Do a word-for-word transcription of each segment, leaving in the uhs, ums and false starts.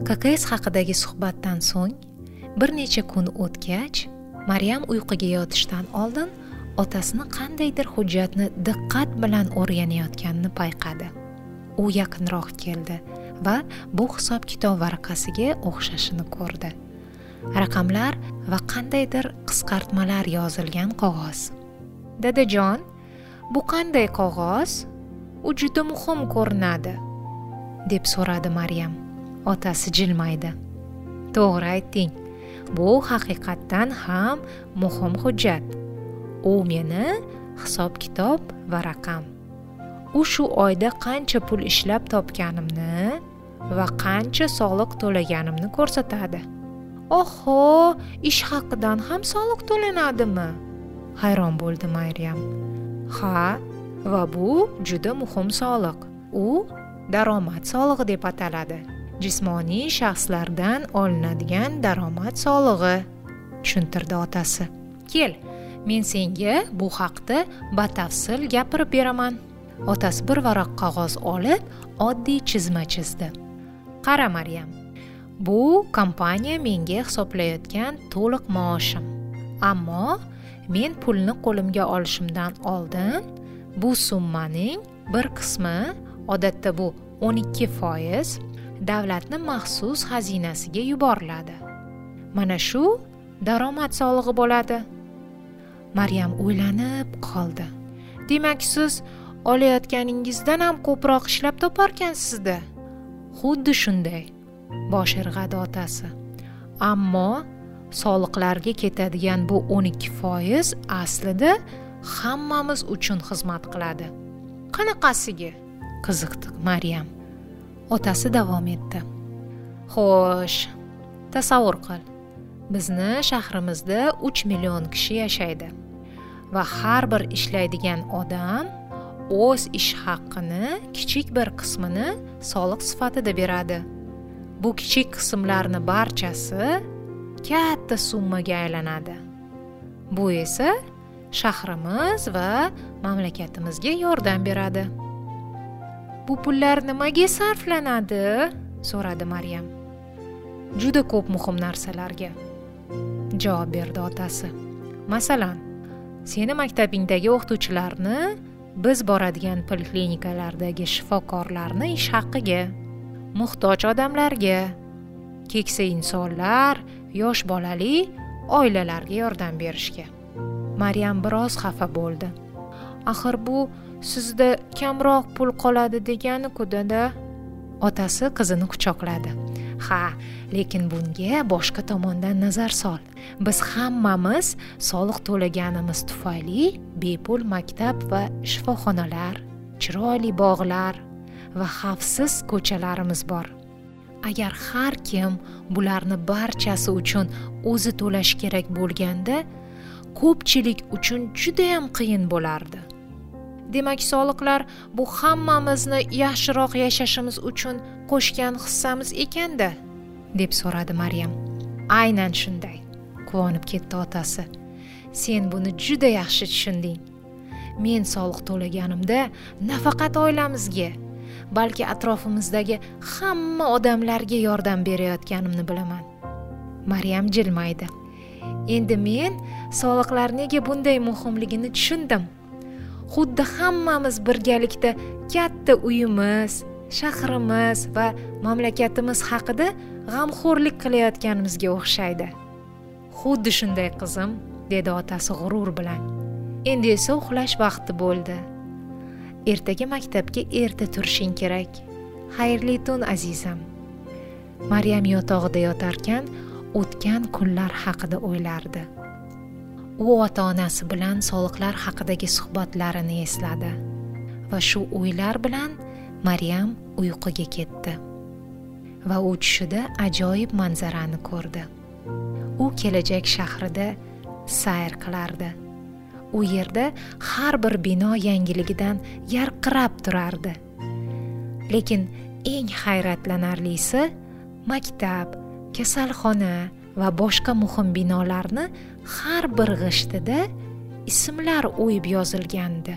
K K S haqidagi suhbatdan so'ng bir necha kun o'tgach, Maryam uyquga yotishdan oldin otasini qandaydir hujjatni diqqat bilan o'rganayotganini payqadi. U yaqinroq keldi va bu hisob-kitob varaqasiga o'xshashini ko'rdi. Raqamlar va qandaydir qisqartmalar yozilgan qog'oz. "Dadajon, bu qanday qog'oz? U juda muhim ko'rinadi", deb so'radi Maryam. Otasi jilmaydi. "To'g'ri aytding. Bu haqiqatdan ham muhim hujjat. U meni hisob-kitob va raqam. U shu oyda qancha pul ishlab topganimni va qancha soliq to'laganimni ko'rsatadi." "Oho, ish haqidan ham soliq to'lanadimi?" hayron bo'ldi Maryam. "Ha, va bu juda muhim soliq. U daromad solig'i deb ataladi. Jismoniy shaxslardan olinadigan daromad solig'i", tushuntirdi otasi. "Kel, men senga bu haqda batafsil gapirib beraman." Otasi bir varaq qog'oz olib, oddiy chizma chizdi. "Qara Maryam, bu kompaniya menga hisoblayotgan to'liq maoshim. Ammo men pulni qo'limga olishimdan oldin bu summaning bir qismi, odatda bu o'n ikki foiz, davlatning maxsus xazinasiga yuboriladi. Mana shu daromad solig'i bo'ladi." Maryam o'ylanib qoldi. "Demak, siz olayotganingizdan ham ko'proq ishlab toparkansiz-da?" "Xuddi shunday", bosh irg'adi otasi. "Ammo soliqlarga ketadigan bu o'n ikki foiz aslida hammamiz uchun xizmat qiladi." "Qanaqasiga?" qiziqdi Maryam. Otasi davom etdi. "Xo'sh, tasavvur qil. Bizni shahrimizda uch million kishi yashaydi va har bir ishlaydigan odam o'z ish haqqini kichik bir qismini soliq sifatida beradi. Bu kichik qismlarning barchasi katta summaga aylanadi. Bu esa shahrimiz va mamlakatimizga yordam beradi." "Bu pullar nimaga sarflanadi?" so'radi Maryam. "Juda ko'p muhim narsalarga", javob berdi otasi. "Masalan, seni maktabingdagi o'qituvchilarni, biz boradigan poliklinikalardagi shifokorlarni ish haqqiga, muhtoj odamlarga, keksa insonlar, yosh bolali oilalarga yordam berishga." Maryam biroz xafa bo'ldi. "Axir bu sizda kamroq pul qoladi degani-ku, dada." Otasi qizini quchoqladi. "Ha, lekin bunga boshqa tomondan nazar sol. Biz hammamiz soliq to'laganimiz tufayli bepul maktab va shifoxonalar, chiroyli bog'lar va xavfsiz ko'chalarimiz bor. Agar har kim bularni barchasi uchun o'zi to'lash kerak bo'lganda, ko'pchilik uchun juda ham qiyin bo'lardi. Demak, soliqlar bu hammamizni yaxshiroq yashashimiz uchun qo'shgan hissamiz ekanda", deb so'radi Maryam. "Aynan shunday", quvonib ketdi otasi. "Sen buni juda yaxshi tushunding. Men soliq to'laganimda nafaqat oilamizga, balki atrofimizdagi hamma odamlarga yordam berayotganimni bilaman." Maryam jilmaydi. "Endi men soliqlar nega bunday muhimligini tushundim. Xuddi hammamiz birgalikda katta uyimiz, shahrimiz va mamlakatimiz haqida g'amxo'rlik qilayotganimizga o'xshaydi." "Xuddi shunday qizim", dedi otasi g'urur bilan. "Endi esa uxlash vaqti bo'ldi. Ertaga maktabga erta turishing kerak. Xayrli tun azizam." Maryam yotog'ida yotarkan, o'tgan kunlar haqida o'ylardi. U ota-onasi bilan soliqlar haqidagi suhbatlarini esladi va shu o'ylar bilan Maryam uyquga ketdi. Va u tushida ajoyib manzarani ko'rdi. U kelajak shahrida sayr qilardi. U yerda har bir bino yangiligidan yarqirab turardi. Lekin eng hayratlanarlisi, maktab, kasalxona va boshqa muhim binolarni har bir g'ishtida ismlar o'yib yozilgandi.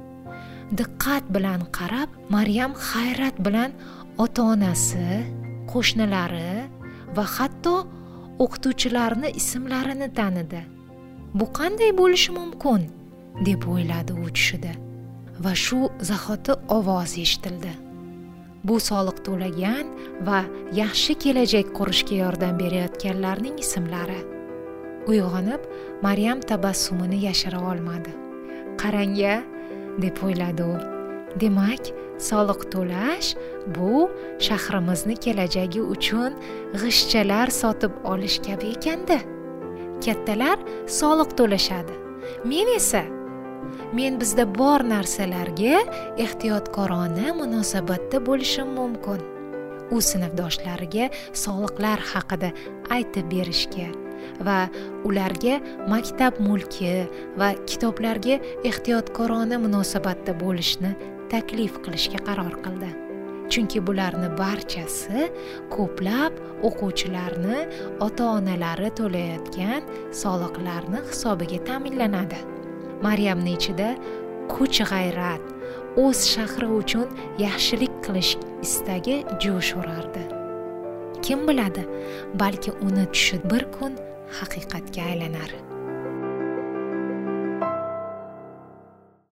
Diqqat bilan qarab, Maryam hayrat bilan ota-onasi, qo'shnilari va hatto o'qituvchilarni ismlarini tanidi. Bu qanday bo'lishi mumkin, deb o'yladi u tushida. Va shu zahoti ovoz eshitildi. Bu soliq to'lagan va yaxshi kelajak qurishga yordam berayotganlarning ismlari. Uyg'onib, Maryam tabassumini yashira olmadi. Qarang-a, deb o'yladi u. Demak, soliq to'lash bu shahrimizni kelajagi uchun g'ishchalar sotib olish kabi ekanda. Kattalar soliq to'lashadi. Men esa men bizda bor narsalarga ehtiyotkorona munosabatda bo'lishim mumkin. U sinfdoshlariga soliqlar haqida aytib berishga va ularga maktab mulki va kitoblarga ehtiyotkorona munosabatda bo'lishni taklif qilishga qaror qildi. Chunki bularni barchasi ko'plab o'quvchilarni ota-onalari to'layotgan soliqlarni hisobiga ta'minlanadi. Maryamning ichida kuch g'ayrat, o'z shahri uchun yaxshilik qilish istagi jo'sh urardi. Kim biladi, balki uni tushi bir kun haqiqatga aylanar.